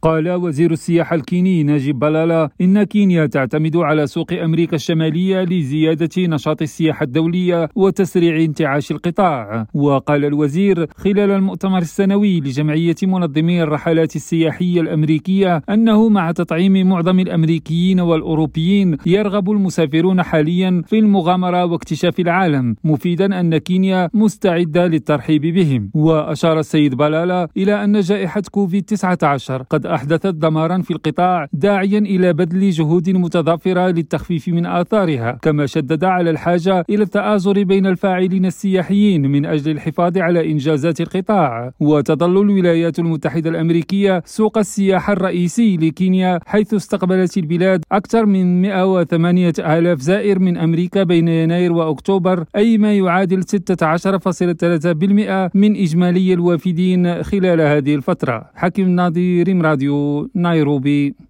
قال وزير السياحة الكيني ناجيب بالالا إن كينيا تعتمد على سوق أمريكا الشمالية لزيادة نشاط السياحة الدولية وتسريع انتعاش القطاع. وقال الوزير خلال المؤتمر السنوي لجمعية منظمي الرحلات السياحية الأمريكية أنه مع تطعيم معظم الأمريكيين والأوروبيين يرغب المسافرون حاليا في المغامرة واكتشاف العالم، مفيدا أن كينيا مستعدة للترحيب بهم. وأشار السيد بالالا إلى أن جائحة كوفيد-19 قد أحدثت دمارا في القطاع، داعيا إلى بذل جهود متضافرة للتخفيف من آثارها، كما شدد على الحاجة إلى التآزر بين الفاعلين السياحيين من أجل الحفاظ على إنجازات القطاع. وتظل الولايات المتحدة الأمريكية سوق السياحة الرئيسي لكينيا، حيث استقبلت البلاد أكثر من 108,000 زائر من أمريكا بين يناير وأكتوبر، أي ما يعادل 16.3% من إجمالي الوافدين خلال هذه الفترة. حكيم ناظر، راديو نيروبي.